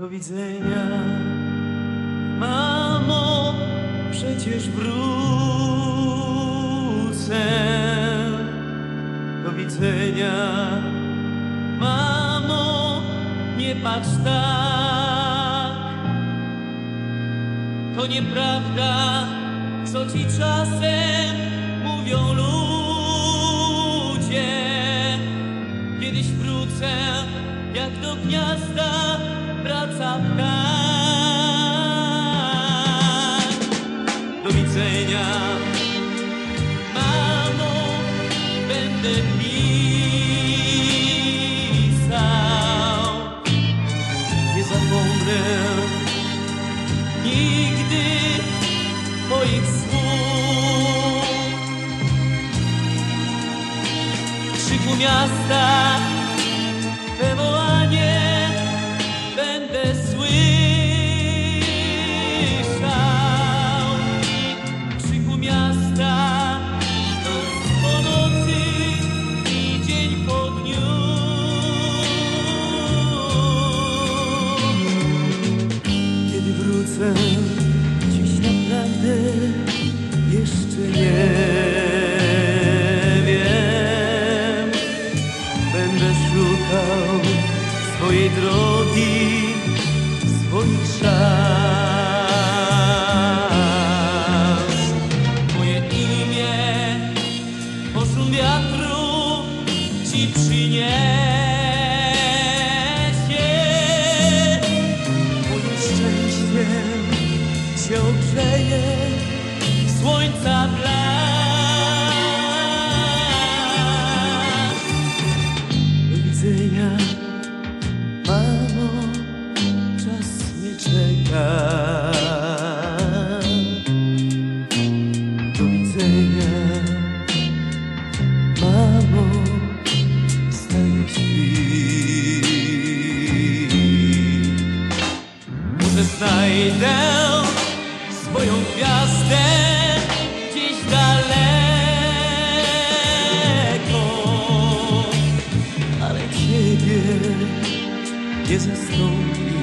Do widzenia, mamo, przecież wrócę. Do widzenia, mamo, nie patrz tak. To nieprawda, co ci czasem mówią ludzie. Kiedyś wrócę, jak do gniazda wraca ptak. Do widzenia, mamo, będę pisał. Nie zapomnę nigdy moich słów. Krzyku miasta, we wołanie będę słyszał. Krzyku miasta, noc po nocy i dzień po dniu. Kiedy wrócę, dziś naprawdę jeszcze nie wiem. Będę szukał swojej drogi, swoich szans. Moje imię poszum wiatru ci przyniesie. Moim szczęściem cię ogrzeje słońca blask. Do widzenia, mamo, czas mnie czeka. Do widzenia, mamo, wstań śpi. Może znajdę swoją gwiazdę gdzieś daleko, ale ciebie nie zastąpi.